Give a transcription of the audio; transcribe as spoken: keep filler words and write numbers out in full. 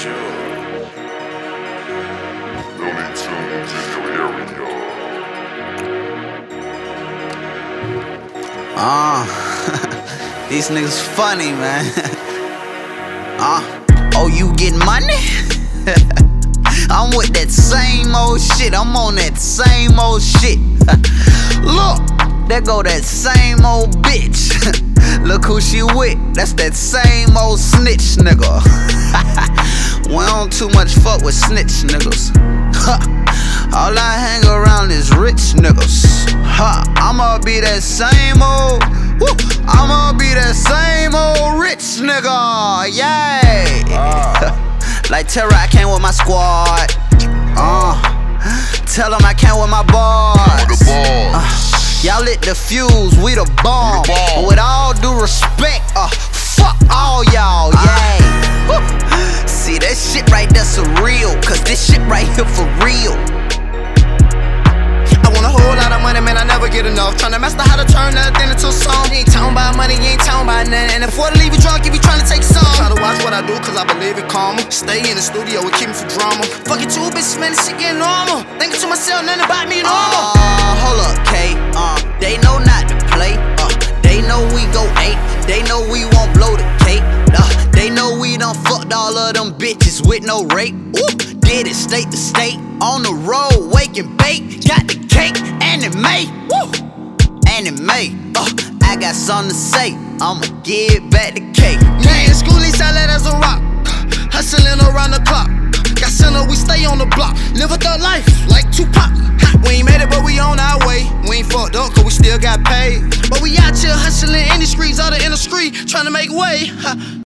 sure. Looney Tunes in your area. Ah, uh, these niggas funny, man. Ah, uh, oh, you get money? I'm with that same old shit. I'm on that same old shit. Look, there go that same old bitch. Look who she with. That's that same old snitch nigga. We don't too much fuck with snitch niggas. All I hang around is rich niggas. Ha, I'ma be that same old. Woo, I'ma be that same old rich nigga. Yay. Uh. Like Terror, I came with my squad. Uh, tell them I came with my boys. Uh, y'all lit the fuse, we the bomb. But with all due respect, uh, fuck all y'all, yay. Uh, see that shit right there surreal, cause this shit right here for real. I want a whole lot of money, man, I never get enough. Tryna master how to turn nothing into a song. You ain't talking about money, you ain't talking about nothing. And if I leave you drunk, you be trying to take some. Try to watch what I do, cause I believe in karma. Stay in the studio and keep me for drama. Fuck it, two bitches, man, this shit getting normal. Thinking to myself, nothing about me normal. Uh, hold up, K, uh, they know not to play. Uh, they know we go eight, they know we won't blow the cake. Uh, they know we done fucked all of them bitches with no rape. Ooh, did it state to state, on the road, wake and bake. Got the cake, and it may, woo, and it may. Uh, I got something to say, I'ma get back the cake. Man, schoolie salad as a rock, hustling around the clock. Got center, we stay on the block. Live a thug life like Tupac. We ain't made it, but we on our way. We ain't fucked up, cause we still got paid. But we out here hustling in the streets, out the industry, trying to make way.